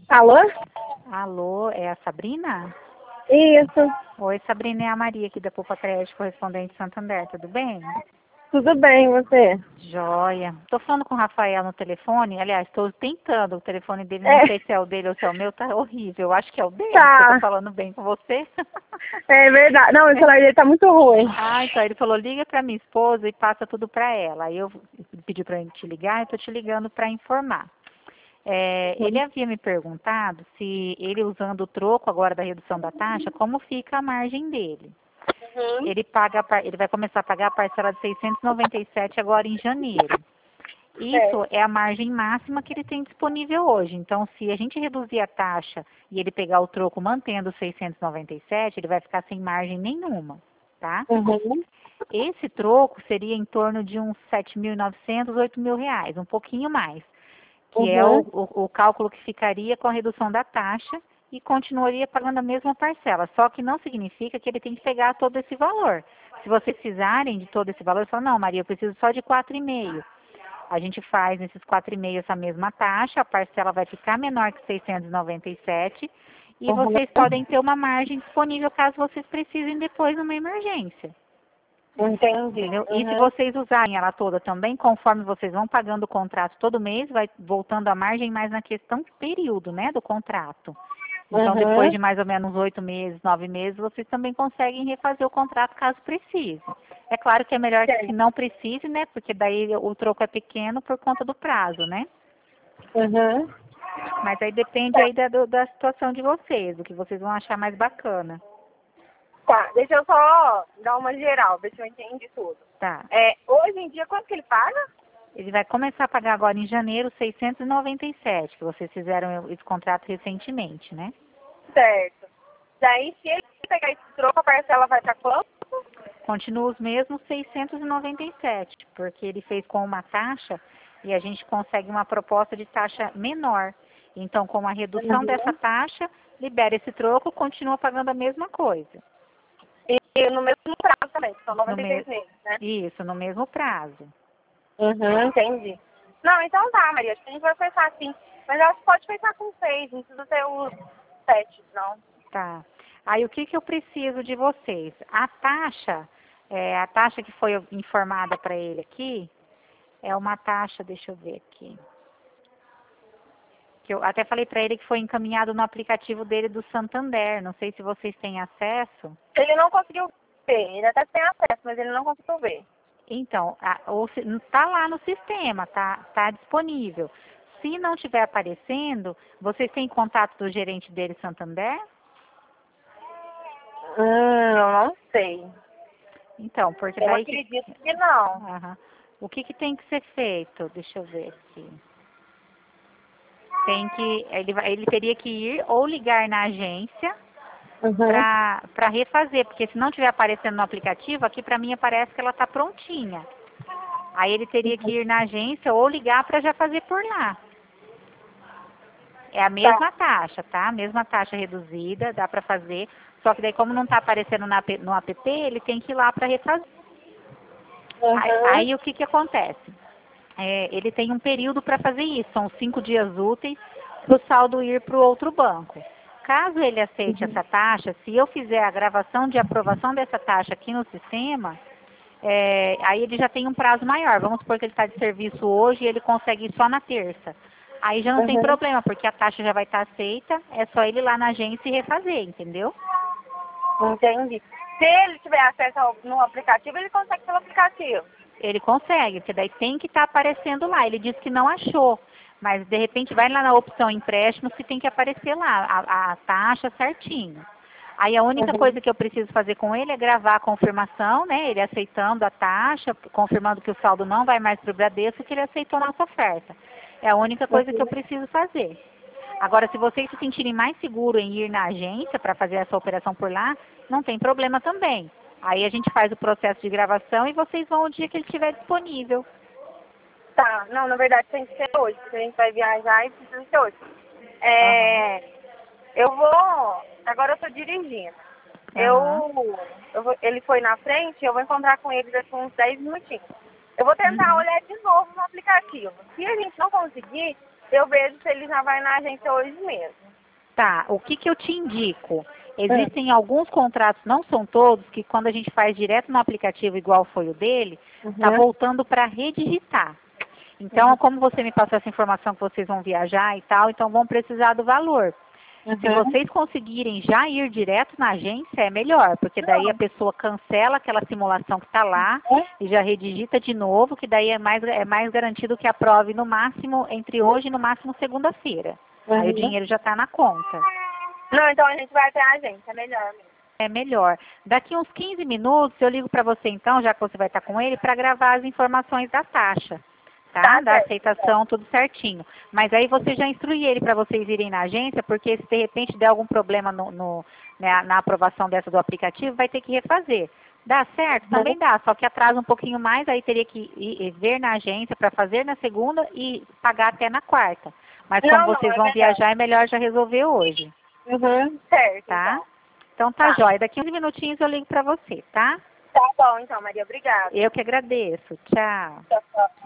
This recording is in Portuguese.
Alô? Alô, é a Sabrina? Isso. Oi, Sabrina, é a Maria aqui da Poupa Crédito, correspondente Santander, tudo bem? Tudo bem, e você? Joia. Tô falando com o Rafael no telefone, aliás, estou tentando, o telefone dele, não sei se é o dele ou se é o meu, tá horrível, eu acho que é o dele, porque eu tô Tá. falando bem com você. É verdade. Não, o celular dele tá muito ruim. Então ele falou, liga pra minha esposa e passa tudo pra ela. Aí eu pedi pra ele te ligar, eu tô te ligando pra informar. Ele havia me perguntado se ele usando o troco agora da redução da taxa, como fica a margem dele. Uhum. Ele vai começar a pagar a parcela de 697 agora em janeiro. Isso Certo. é a margem máxima que ele tem disponível hoje. Então, se a gente reduzir a taxa e ele pegar o troco mantendo os 697, ele vai ficar sem margem nenhuma, tá? Uhum. Esse troco seria em torno de uns 7.900, 8.000 reais, um pouquinho mais, que é Uhum. o cálculo que ficaria com a redução da taxa e continuaria pagando a mesma parcela. Só que não significa que ele tem que pegar todo esse valor. Se vocês precisarem de todo esse valor, falam, não, Maria, eu preciso só de 4,5. A gente faz nesses 4,5 essa mesma taxa, a parcela vai ficar menor que 697 e Uhum. vocês podem ter uma margem disponível caso vocês precisem depois numa emergência. Entendi. Entendeu? E se Uhum. vocês usarem ela toda também, conforme vocês vão pagando o contrato todo mês, vai voltando a margem mais na questão de período, né, do contrato. Então, depois de Uhum. mais ou menos 8 meses, 9 meses, vocês também conseguem refazer o contrato caso precise. É claro que é melhor que Certo. não precise, né, porque daí o troco é pequeno por conta do prazo, né? Uhum. Mas aí depende Tá. aí da situação de vocês, do que vocês vão achar mais bacana. Tá, deixa eu só dar uma geral, ver se eu entendi tudo. Tá. Hoje em dia, quanto que ele paga? Ele vai começar a pagar agora em janeiro 697, que vocês fizeram esse contrato recentemente, né? Certo. Daí, se ele pegar esse troco, a parcela vai pra quanto? Continua os mesmos 697, porque ele fez com uma taxa e a gente consegue uma proposta de taxa menor. Então, com a redução dessa Uhum. taxa, libera esse troco, continua pagando a mesma coisa. E no mesmo prazo também, que são No 96 me... meses, né? Isso, no mesmo prazo. Uhum, entendi. Não, então tá, Maria. Acho que a gente vai pensar assim. Mas eu acho que pode pensar com 6, não precisa ter os 7, não. Tá. Aí o que que eu preciso de vocês? A taxa que foi informada para ele aqui, é uma taxa, deixa eu ver aqui. Que eu até falei para ele que foi encaminhado no aplicativo dele do Santander. Não sei se vocês têm acesso. Ele não conseguiu ver. Ele até tem acesso, mas ele não conseguiu ver. Então, tá lá no sistema, tá disponível. Se não estiver aparecendo, vocês têm contato do gerente dele Santander? Eu não sei. Então, porque Eu daí acredito que não. aham. O que que tem que ser feito? Deixa eu ver aqui. Ele teria que ir ou ligar na agência Uhum. para refazer, porque se não estiver aparecendo no aplicativo, aqui para mim aparece que ela está prontinha. Aí ele teria que ir na agência ou ligar para já fazer por lá. É a Tá. mesma taxa, tá? A mesma taxa reduzida, dá para fazer. Só que daí, como não está aparecendo no app, ele tem que ir lá para refazer. Uhum. Aí o que que acontece? Ele tem um período para fazer isso, são 5 dias úteis para o saldo ir para o outro banco. Caso ele aceite essa taxa, se eu fizer a gravação de aprovação dessa taxa aqui no sistema, aí ele já tem um prazo maior. Vamos supor que ele está de serviço hoje e ele consegue ir só na terça. Aí já não tem Uhum. problema, porque a taxa já vai estar aceita, é só ele ir lá na agência e refazer, entendeu? Entendi. Se ele tiver acesso no aplicativo, ele consegue pelo aplicativo. Ele consegue, porque daí tem que estar aparecendo lá. Ele disse que não achou, mas de repente vai lá na opção empréstimo se tem que aparecer lá a taxa certinho. Aí a única Uhum. coisa que eu preciso fazer com ele é gravar a confirmação, né? Ele aceitando a taxa, confirmando que o saldo não vai mais para o Bradesco, que ele aceitou a nossa oferta. É a única coisa que eu Uhum. preciso fazer. Agora, se vocês se sentirem mais seguros em ir na agência para fazer essa operação por lá, não tem problema também. Aí a gente faz o processo de gravação e vocês vão o dia que ele estiver disponível. Tá. Não, na verdade tem que ser hoje, porque a gente vai viajar e precisa ser hoje. Aham, Eu vou. Agora eu tô dirigindo. aham, Ele foi na frente, eu vou encontrar com ele daqui uns 10 minutinhos. Eu vou tentar uhum. olhar de novo no aplicativo. Se a gente não conseguir, eu vejo se ele já vai na agência hoje mesmo. Tá, o que que eu te indico? Existem alguns contratos, não são todos, que quando a gente faz direto no aplicativo, igual foi o dele, tá voltando para redigitar. Então, como você me passou essa informação que vocês vão viajar e tal, então vão precisar do valor. Se vocês conseguirem já ir direto na agência, é melhor, porque daí a pessoa cancela aquela simulação que está lá e já redigita de novo, que daí é mais garantido que aprove no máximo, entre hoje e no máximo segunda-feira. Aí o dinheiro já está na conta. Não, então a gente vai até a agência, é melhor mesmo. É melhor. Daqui uns 15 minutos eu ligo para você então, já que você vai estar com ele, para gravar as informações da taxa. Tá? Da aceitação, tudo certinho. Mas aí você já instrui ele para vocês irem na agência, porque se de repente der algum problema na aprovação dessa do aplicativo, vai ter que refazer. Dá certo? Também dá, só que atrasa um pouquinho mais, aí teria que ver na agência para fazer na segunda e pagar até na quarta. Mas como vocês vão viajar, é melhor já resolver hoje. Certo, tá? Então tá jóia. Daqui uns minutinhos eu ligo para você, tá? Tá bom, então, Maria. Obrigada. Eu que agradeço. Tchau. Tchau, tchau.